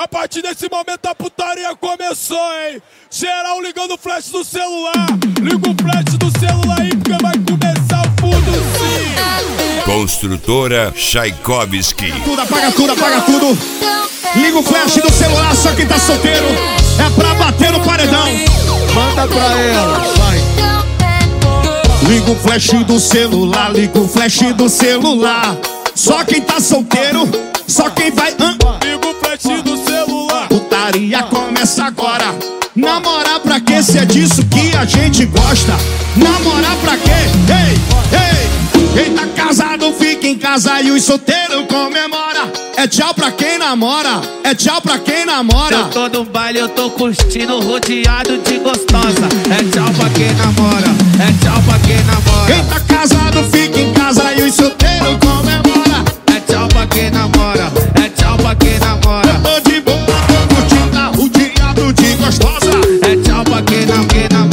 A partir desse momento a putaria começou, hein? Geral ligando o flash do celular. Liga o flash do celular aí porque vai começar o fundo sim. Construtora Tchaikovsky. Apaga tudo. Liga o flash do celular, só quem tá solteiro é pra bater no paredão. Manda pra ela, vai. Liga o flash do celular, liga o flash do celular. Só quem tá solteiro, só quem vai. Liga o flash do celular. Putaria começa agora. Namorar pra quê? Se é disso que a gente gosta. Namorar pra quê? Ei! Quem tá casado fica em casa e os solteiros comemora. É tchau pra quem namora, é tchau pra quem namora. Eu tô no baile, eu tô curtindo, rodeado de gostosa. É tchau pra quem namora, é tchau pra quem namora. Quem tá casado fica em casa e os solteiros comemora. É tchau pra quem namora, é tchau pra quem namora. Eu tô de boa, tô curtindo, rodeado de gostosa. É tchau pra quem namora.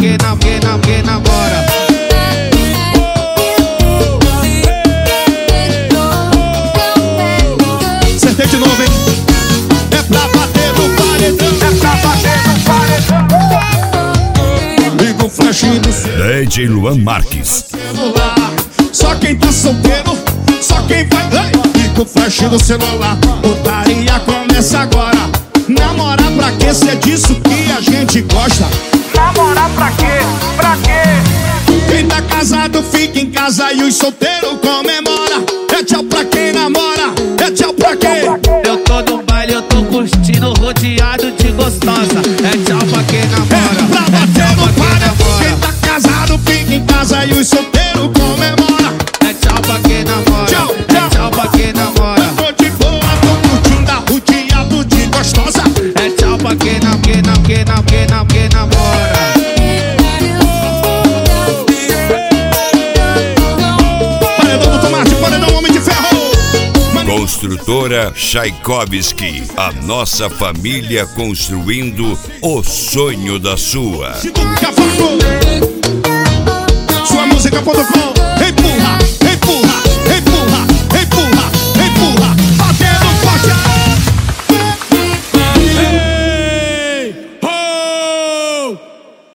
Acertei de novo, hein? É pra bater no paredão. Liga o flash do celular. DJ Luan Marques. Só quem tá solteiro, só quem vai. Liga o flash do celular. Putaria começa agora. Namorar pra quê? Se é disso que a gente gosta. Namorar pra quê? Pra quê? Quem tá casado fica em casa e os solteiros comemora. É tchau pra quem namora, é tchau pra quem. Eu tô no baile, eu tô curtindo, rodeado de gostosa. É tchau pra quem namora, É pra é bater tchau no pra quem paredão. Quem namora. tá casado fica em casa e os solteiros comemora. É tchau pra quem namora, Tchau, é tchau pra quem namora. Eu tô de boa, tô curtindo, rodeado de gostosa. É tchau pra quem namora. Paredão do tomate, paredão homem de ferro. Construtora Tchaikovsky. A nossa família construindo o sonho da sua. Cavaco. Sua música.com.